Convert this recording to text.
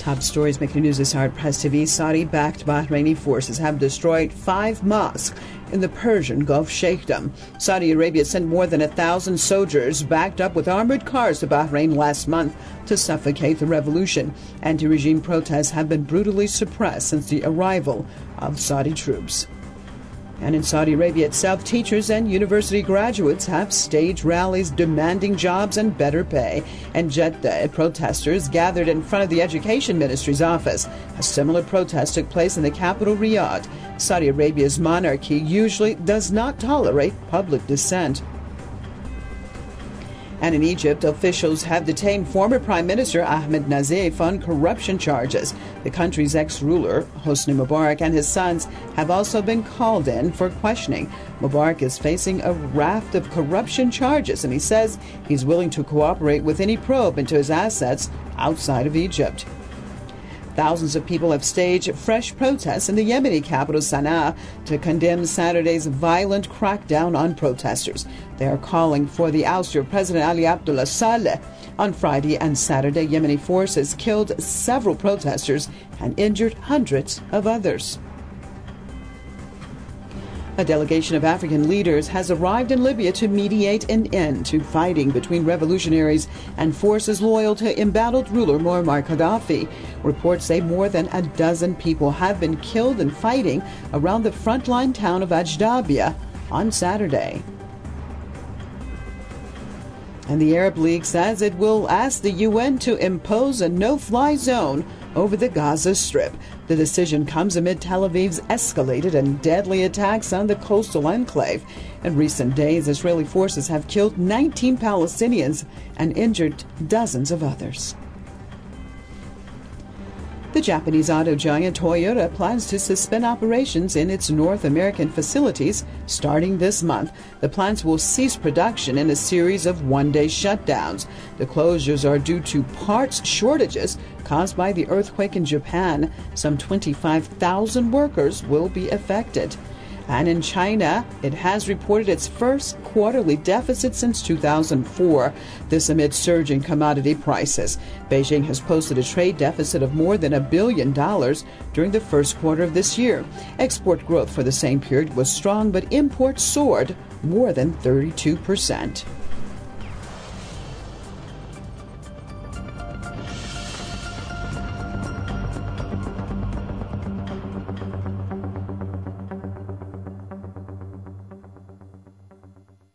Top stories making news this hour at Press TV. Saudi-backed Bahraini forces have destroyed 5 mosques in the Persian Gulf Sheikhdom. Saudi Arabia sent more than 1,000 soldiers backed up with armored cars to Bahrain last month to suffocate the revolution. Anti-regime protests have been brutally suppressed since the arrival of Saudi troops. And in Saudi Arabia itself, teachers and university graduates have staged rallies demanding jobs and better pay. In Jeddah, protesters gathered in front of the Education Ministry's office. A similar protest took place in the capital, Riyadh. Saudi Arabia's monarchy usually does not tolerate public dissent. And in Egypt, officials have detained former Prime Minister Ahmed Nazif on corruption charges. The country's ex-ruler, Hosni Mubarak, and his sons have also been called in for questioning. Mubarak is facing a raft of corruption charges, and he says he's willing to cooperate with any probe into his assets outside of Egypt. Thousands of people have staged fresh protests in the Yemeni capital Sana'a to condemn Saturday's violent crackdown on protesters. They are calling for the ouster of President Ali Abdullah Saleh. On Friday and Saturday, Yemeni forces killed several protesters and injured hundreds of others. A delegation of African leaders has arrived in Libya to mediate an end to fighting between revolutionaries and forces loyal to embattled ruler Muammar Gaddafi. Reports say more than a dozen people have been killed in fighting around the frontline town of Ajdabia on Saturday. And the Arab League says it will ask the UN to impose a no-fly zone over the Gaza Strip. The decision comes amid Tel Aviv's escalated and deadly attacks on the coastal enclave. In recent days, Israeli forces have killed 19 Palestinians and injured dozens of others. The Japanese auto giant Toyota plans to suspend operations in its North American facilities starting this month. The plants will cease production in a series of one-day shutdowns. The closures are due to parts shortages caused by the earthquake in Japan. Some 25,000 workers will be affected. And in China, it has reported its first quarterly deficit since 2004. This amid surging commodity prices. Beijing has posted a trade deficit of more than $1 billion during the first quarter of this year. Export growth for the same period was strong, but imports soared more than 32%.